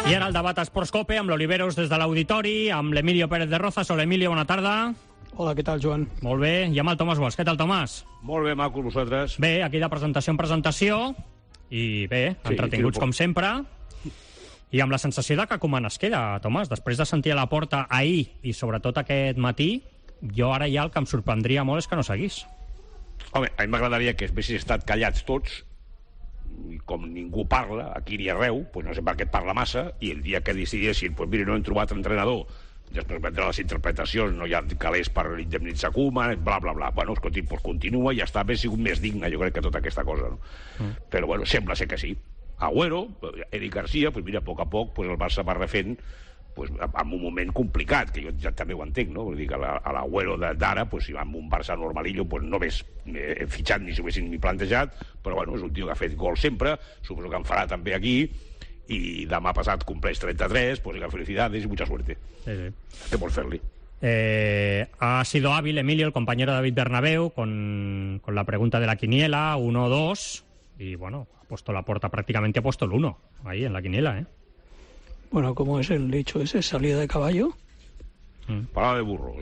I ara el debat Esports Cope amb l'Oliveros des de l'Auditori, amb l'Emilio Pérez de Rozas. Hola, Emilio, bona tarda. Hola, què tal, Joan? Molt bé, i amb el Tomàs Guas. Què tal, Tomàs? Molt bé, maco, vosaltres. Bé, aquí de presentació en presentació, i bé, entretinguts com sempre, i amb la sensació de que Koeman es queda, Tomàs. Després de sentir a la porta ahir, i sobretot aquest matí, jo ara ja el que em sorprendria molt és que no seguís. Home, a mi m'agradaria que haguessin estat callats tots, i com ningú parla, aquí ni arreu, pues no sé per què et parla massa, i el dia que decidissin, pues mira, no hem trobat entrenador, després vendran les interpretacions, no hi ha calés per indemnitzar Koeman, bla, bla, bla. Bueno, escolti, pues continua i ja està, hauria sigut més digne, jo crec, que tota aquesta cosa, no? Però, bueno, sembla ser que sí. Agüero, Eric Garcia, pues mira, a poc pues el Barça va refent pues, en un moment complicat, que jo ja també ho entenc, no? Vull dir que a l'Agüero d'ara, pues, si va amb un Barça normalillo, pues no ves fitxat ni s'ho haguessin ni plantejat, però bueno, és un tio que ha fet gol sempre, suposo que en farà també aquí, i demà passat compleix 33, pues felicidades y mucha suerte. Sí, sí. ¿Qué por hacerle? Ha sido hábil, Emilio, el compañero David Bernabéu, con la pregunta de la quiniela, 1-2, y bueno, ha puesto la puerta, prácticamente ha puesto el 1, ahí en la quiniela, ¿eh? Bueno, ¿cómo es el dicho ese? ¿Salida de caballo? Parada de burro.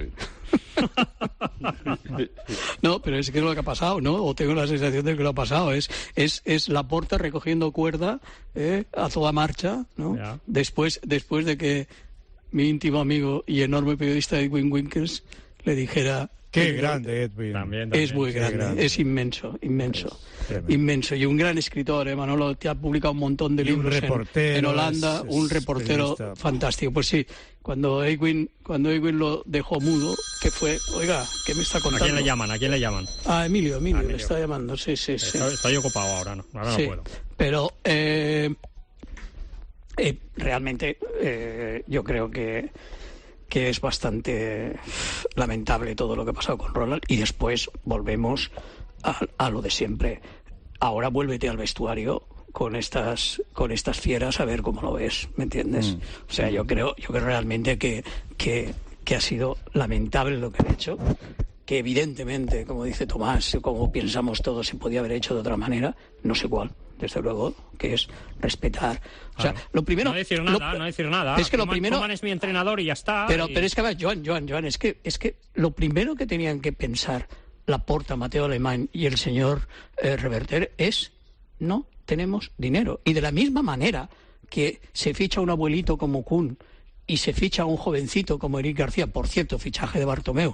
No, pero es que es lo que ha pasado, ¿no? O tengo la sensación de que lo ha pasado. Es Laporta recogiendo cuerda a toda marcha, ¿no? Ya. Después de que mi íntimo amigo y enorme periodista Edwin Winkles le dijera... Qué grande, Edwin. También, Es muy grande, es inmenso. Y un gran escritor, Manolo, te ha publicado un montón de libros en Holanda, un reportero fantástico. Pues sí, cuando Edwin lo dejó mudo, que fue, oiga, ¿qué me está contando? ¿A quién le llaman? Ah, Emilio, le está llamando, sí. Estoy ocupado ahora, ¿no? Ahora sí, no puedo. Pero realmente yo creo que es bastante lamentable todo lo que ha pasado con Ronald, y después volvemos a lo de siempre. Ahora vuélvete al vestuario con estas fieras a ver cómo lo ves, ¿me entiendes? O sea, yo creo realmente que ha sido lamentable lo que han hecho, que evidentemente, como dice Tomás, como pensamos todos, se podía haber hecho de otra manera, no sé cuál, desde luego, que es respetar. O sea, lo primero... No decir nada. Es que lo primero... Koeman es mi entrenador y ya está. Pero es que, a ver, Joan, es que lo primero que tenían que pensar Laporta, Mateo Alemán y el señor Reverter es: no tenemos dinero. Y de la misma manera que se ficha un abuelito como Kuhn y se ficha un jovencito como Eric García, por cierto, fichaje de Bartomeu,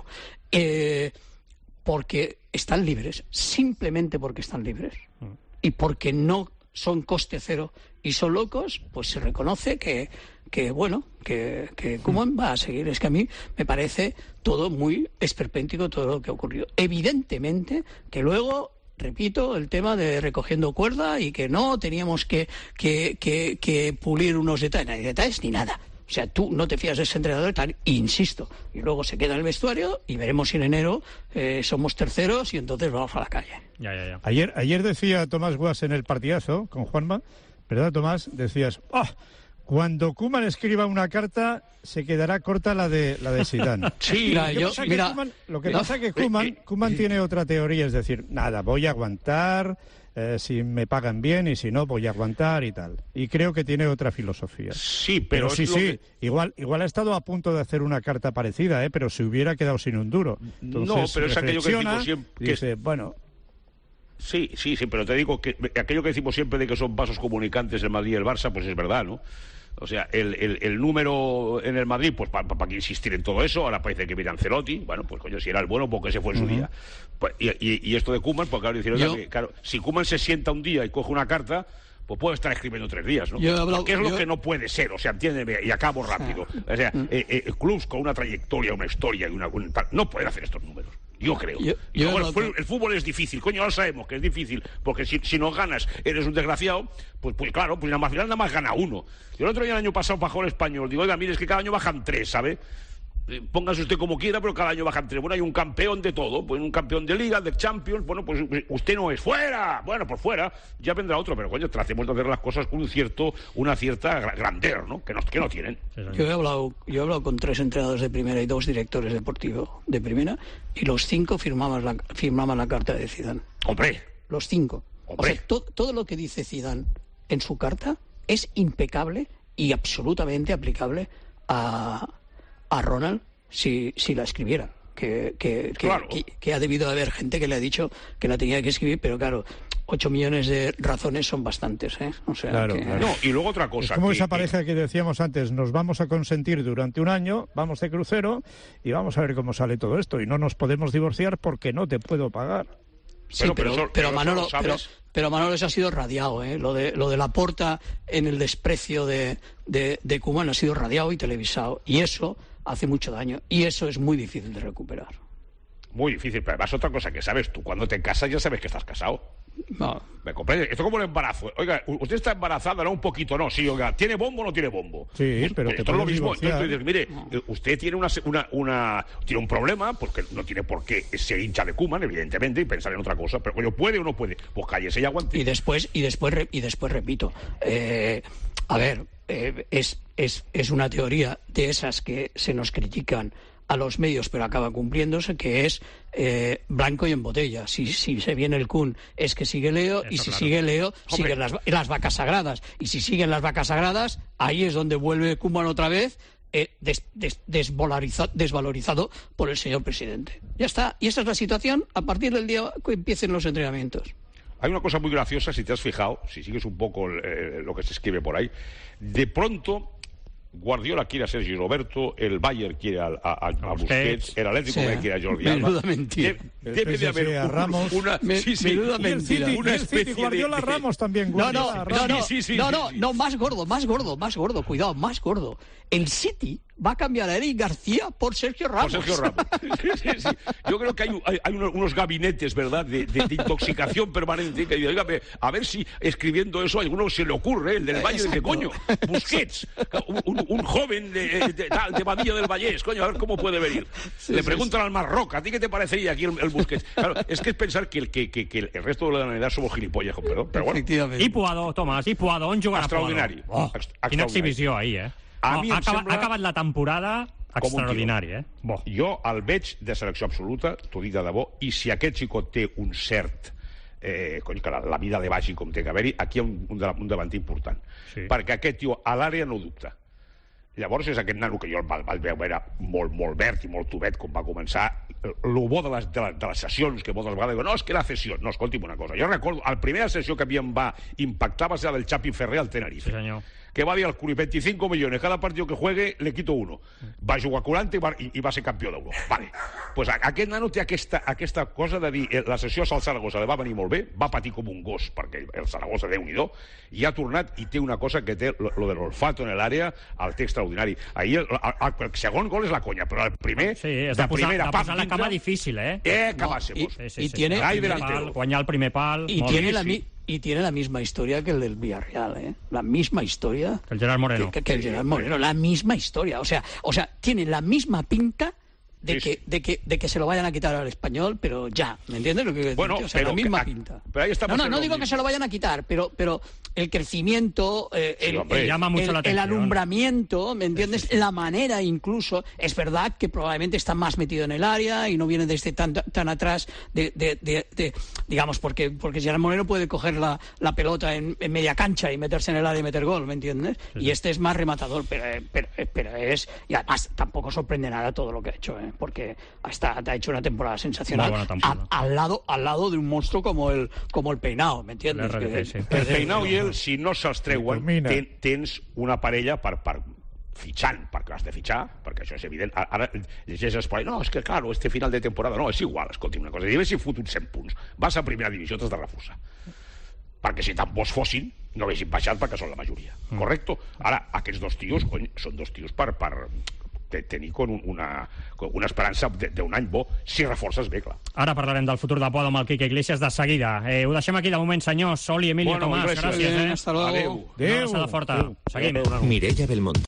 porque están libres, simplemente porque están libres, y porque no son coste cero y son locos, pues se reconoce que Koeman va a seguir. Es que a mí me parece todo muy esperpéntico, todo lo que ha ocurrido. Evidentemente que luego, repito, el tema de recogiendo cuerda y que no teníamos que pulir unos detalles ni nada. O sea, tú no te fías de ese entrenador y tal, insisto. Y luego se queda en el vestuario y veremos si en enero somos terceros y entonces vamos a la calle. Ya. Ayer decía Tomás Guas en el partidazo con Juanma, ¿verdad, Tomás? Decías, cuando Koeman escriba una carta se quedará corta la de Zidane. Sí, lo que pasa es que Koeman tiene otra teoría, es decir, nada, voy a aguantar, si me pagan bien, y si no, voy a aguantar y tal. Y creo que tiene otra filosofía. Sí, pero sí. Igual ha estado a punto de hacer una carta parecida, pero se hubiera quedado sin un duro. Entonces, no, pero es aquello que decimos siempre. Dice, bueno... Sí, pero te digo que aquello que decimos siempre de que son vasos comunicantes el Madrid y el Barça, pues es verdad, ¿no? O sea, el número en el Madrid, pues para que insistir en todo eso. Ahora parece que viene Ancelotti. Bueno, pues coño, si era el bueno, porque se fue en su día. Pues, y esto de Koeman, porque ahora dicen, claro, si Koeman se sienta un día y coge una carta, pues puede estar escribiendo 3 días, ¿no? Porque es lo que no puede ser, o sea, entiéndeme, y acabo rápido. O sea, clubs con una trayectoria, una historia y no pueden hacer estos números. Yo creo. El fútbol es difícil, coño, ahora sabemos que es difícil, porque si no ganas eres un desgraciado, pues claro, pues al final nada más gana uno. Yo el otro día, el año pasado, bajó el Español, digo, oiga, mire, es que cada año bajan 3, ¿sabe? Póngase usted como quiera, pero cada año bajan 3. Bueno, hay un campeón de todo, pues un campeón de Liga, de Champions, bueno, pues usted no es fuera. Bueno, pues fuera, ya vendrá otro, pero coño, tratemos de hacer las cosas con una cierta grandeur, ¿no? Que no tienen. Yo he hablado con 3 entrenadores de primera y 2 directores deportivos de primera, y los 5 firmaban la carta de Zidane. ¡Hombre! Los 5. O sea, todo lo que dice Zidane en su carta es impecable y absolutamente aplicable a Ronald si la escribiera. Claro. Que ha debido de haber gente que le ha dicho que la tenía que escribir, pero claro, 8 millones de razones son bastantes, ¿eh? O sea, claro. No, y luego otra cosa. Es como esa pareja que decíamos antes, nos vamos a consentir durante un año, vamos de crucero y vamos a ver cómo sale todo esto. Y no nos podemos divorciar porque no te puedo pagar. Sí, pero Manolo, pero Manolo, eso ha sido radiado, ¿eh? Lo de Laporta en el desprecio de Koeman ha sido radiado y televisado. Y eso hace mucho daño. Y eso es muy difícil de recuperar. Muy difícil, pero además otra cosa que sabes tú, cuando te casas ya sabes que estás casado. No. ¿Me comprendes? Esto es como el embarazo. Oiga, usted está embarazada, no un poquito, no. Sí, oiga, ¿tiene bombo o no tiene bombo? Sí, pues, pero esto es lo mismo. Entonces tú dices, mire, usted tiene tiene un problema, porque no tiene por qué ser hincha de Koeman, evidentemente, y pensar en otra cosa, pero bueno, ¿puede o no puede? Pues cállese y aguante. Y después repito, a ver, es una teoría de esas que se nos critican a los medios, pero acaba cumpliéndose, que es blanco y en botella. Si se viene el Kun, es que sigue Leo, y si sigue Leo, siguen las vacas sagradas. Y si siguen las vacas sagradas, ahí es donde vuelve Koeman otra vez, desvalorizado por el señor presidente. Ya está. Y esa es la situación a partir del día que empiecen los entrenamientos. Hay una cosa muy graciosa, si te has fijado, si sigues un poco lo que se escribe por ahí, de pronto Guardiola quiere a Sergi Roberto, el Bayern quiere a Busquets, el Atlético quiere a Jordi Alba. Menuda mentira. Debe de haber a Ramos. Menuda mentira. Una especie Guardiola Ramos también. No, más gordo, cuidado, más gordo. El City va a cambiar a Eric García por Sergio Ramos. Sí. Yo creo que hay unos gabinetes, ¿verdad?, de intoxicación permanente, que digo, a ver si escribiendo eso a alguno se le ocurre, el del Valle, de coño, Busquets, un joven de Badilla del Vallés, coño, a ver cómo puede venir. Le preguntan al Marroca, ¿a ti qué te parecería aquí el Busquets? Claro, es que es pensar que el resto de la humanidad somos gilipollas, perdón, però bueno. I Puado, Tomàs, i Puado, on jugarà Puado? Extraordinari. Quina exhibició ahir, A mi ha sembla... acabat la temporada extraordinari, Bo. Jo el veig de selecció absoluta, t'ho dic de debò, i si aquest xicot té un cert... que la vida li vagi com té que haver-hi, aquí hi ha un davanter important. Sí. Perquè aquest tio a l'àrea no dubta. Llavors és aquest nano que jo el vaig veure molt verd i molt tovet com va començar. El bo de les sessions, que moltes vegades diuen, no, és que la sessió. No, escolti'm una cosa. Jo recordo, la primera sessió que a mi em va impactar va ser la del Chapi Ferrer al Tenerife. Sí, senyor. Que va dir al Curi, 25 millones, cada partido que juegue le quito uno. Va jugar 40 i va ser campió d'Europa. Vale. Pues aquest nano té aquesta cosa de dir, la sessió al Saragossa li va venir molt bé, va patir com un gos, perquè el Saragossa, Déu-n'hi-do, i ha tornat i té una cosa que té, lo de l'olfato en l'àrea, el té extraordinari. Ahir el segon gol és la conya, però el primer, sí, de primera, posar la cama difícil, acabásemos. Y tiene guanyar el primer pal. Y tiene la misma historia que el del Villarreal, ¿eh? La misma historia. El Gerard Moreno. Que el Gerard Moreno, la misma historia. O sea, tiene la misma pinta de que se lo vayan a quitar al Español, pero ya, ¿me entiendes lo que quiero decir? Bueno, o sea, la misma pinta. Pero ahí estamos no digo que se lo vayan a quitar, pero el crecimiento, llama mucho la atención. El alumbramiento, ¿me entiendes? Sí. La manera incluso, es verdad que probablemente está más metido en el área y no viene desde tan atrás digamos, porque Gerard Moreno puede coger la pelota en media cancha y meterse en el área y meter gol, ¿me entiendes? Sí. Y este es más rematador, pero es... Y además tampoco sorprende nada todo lo que ha hecho, porque ha hecho una temporada sensacional al lado de un monstruo como el Peinao, ¿me entiendes? El Peinao i ell, si no se'ls treuen, tens una parella per fitxant, perquè has de fitxar, perquè això és evident. Ara llegeixes per ahí, no, és que claro, este final de temporada, no, és igual, escolti'm una cosa, si haguessin fotut 100 punts, vas a primera divisió, t'has de reforçar. Perquè si tan bons fossin, no haguessin baixat perquè són la majoria, correcto? Ara, aquests dos tios, cony, són dos tios per tenir una esperança d'un any bo, si reforces bé, clar. Ara parlarem del futur de Puado amb el Quique Iglesias de seguida. Ho deixem aquí de moment, senyors. Oli, Emilio, Tomàs, gràcies. Hasta luego. Adéu. Una abraçada forta. Seguim. Mireia Belmonte.